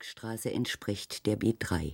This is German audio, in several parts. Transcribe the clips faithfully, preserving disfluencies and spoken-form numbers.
Bergstraße entspricht der B drei.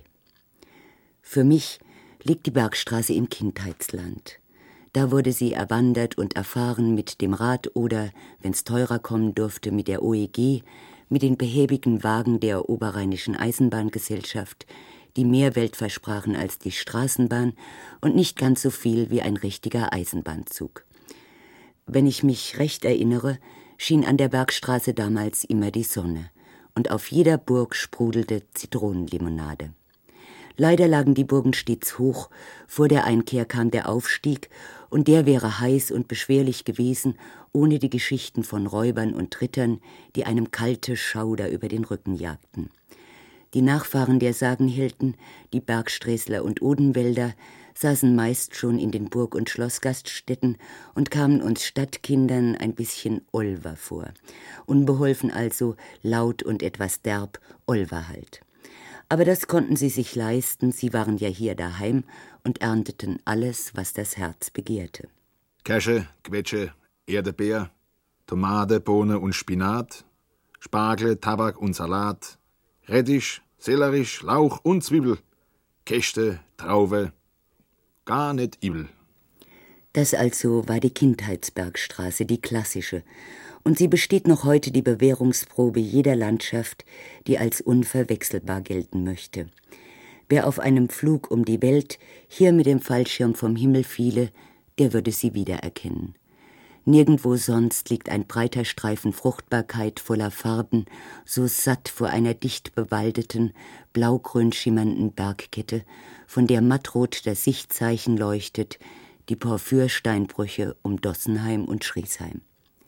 Für mich liegt die Bergstraße im Kindheitsland. Da wurde sie erwandert und erfahren mit dem Rad oder, wenn's teurer kommen durfte, mit der O E G, mit den behäbigen Wagen der Oberrheinischen Eisenbahngesellschaft, die mehr Welt versprachen als die Straßenbahn und nicht ganz so viel wie ein richtiger Eisenbahnzug. Wenn ich mich recht erinnere, schien an der Bergstraße damals immer die Sonne und auf jeder Burg sprudelte Zitronenlimonade. Leider lagen die Burgen stets hoch, vor der Einkehr kam der Aufstieg und der wäre heiß und beschwerlich gewesen, ohne die Geschichten von Räubern und Rittern, die einem kalte Schauder über den Rücken jagten. Die Nachfahren der Sagenhelden, die Bergsträßler und Odenwälder, saßen meist schon in den Burg- und Schlossgaststätten und kamen uns Stadtkindern ein bisschen Olver vor. Unbeholfen also, laut und etwas derb, Olver halt. Aber das konnten sie sich leisten, sie waren ja hier daheim und ernteten alles, was das Herz begehrte. Käsche, Quetsche, Erdbeer, Tomate, Bohne und Spinat, Spargel, Tabak und Salat, Rettich, Sellerisch, Lauch und Zwiebel, Käste, Traufe, gar nicht übel. Das also war die Kindheitsbergstraße, die klassische, und sie besteht noch heute die Bewährungsprobe jeder Landschaft, die als unverwechselbar gelten möchte. Wer auf einem Flug um die Welt hier mit dem Fallschirm vom Himmel fiele, der würde sie wiedererkennen. Nirgendwo sonst liegt ein breiter Streifen Fruchtbarkeit voller Farben, so satt vor einer dicht bewaldeten, blaugrün schimmernden Bergkette, von der mattrot das Sichtzeichen leuchtet, die Porphyrsteinbrüche um Dossenheim und Schriesheim.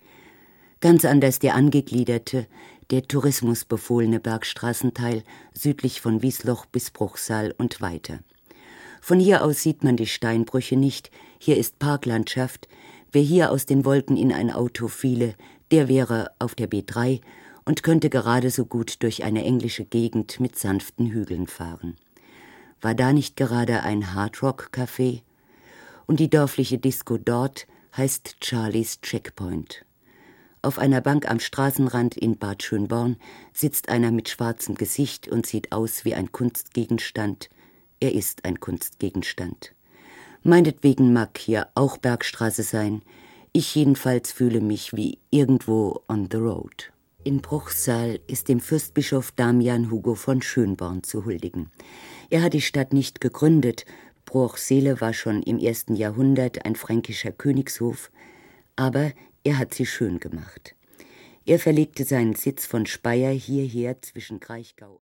Ganz anders der angegliederte, der tourismusbefohlene Bergstraßenteil südlich von Wiesloch bis Bruchsal und weiter. Von hier aus sieht man die Steinbrüche nicht, hier ist Parklandschaft. Wer hier aus den Wolken in ein Auto fiele, der wäre auf der B drei und könnte gerade so gut durch eine englische Gegend mit sanften Hügeln fahren. War da nicht gerade ein Hardrock-Café? Und die dörfliche Disco dort heißt Charlies Checkpoint. Auf einer Bank am Straßenrand in Bad Schönborn sitzt einer mit schwarzem Gesicht und sieht aus wie ein Kunstgegenstand. Er ist ein Kunstgegenstand. Meinetwegen mag hier auch Bergstraße sein. Ich jedenfalls fühle mich wie irgendwo on the road. In Bruchsal ist dem Fürstbischof Damian Hugo von Schönborn zu huldigen. Er hat die Stadt nicht gegründet. Bruchsele war schon im ersten Jahrhundert ein fränkischer Königshof, aber er hat sie schön gemacht. Er verlegte seinen Sitz von Speyer hierher zwischen Kraichgau